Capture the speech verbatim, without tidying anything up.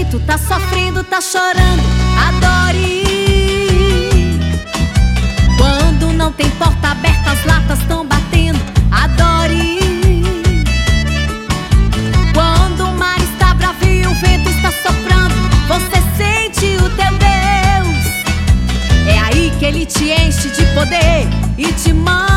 tu tá sofrendo, tá chorando, adore. Quando não tem porta aberta, as latas tão batendo, adore. Quando o mar está bravo e o vento está soprando, você sente o teu Deus. É aí que ele te enche de poder e te manda